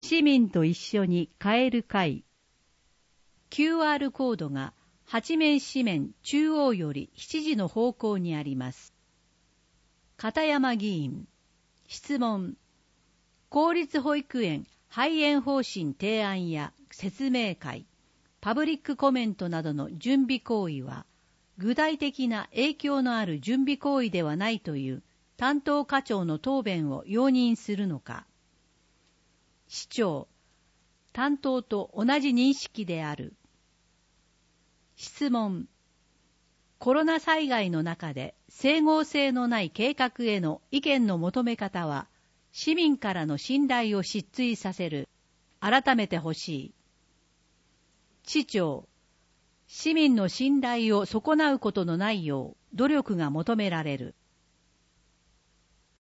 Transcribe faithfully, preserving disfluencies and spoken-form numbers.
市民と一緒に変える会。キューアール コードが八面四面中央より七時の方向にあります。片山議員。質問。公立保育園廃園方針提案や説明会、パブリックコメントなどの準備行為は、具体的な影響のある準備行為ではないという担当課長の答弁を容認するのか。市長、担当と同じ認識である。質問。コロナ災害の中で整合性のない計画への意見の求め方は、市民からの信頼を失墜させる。改めてほしい。市長、市民の信頼を損なうことのないよう努力が求められる。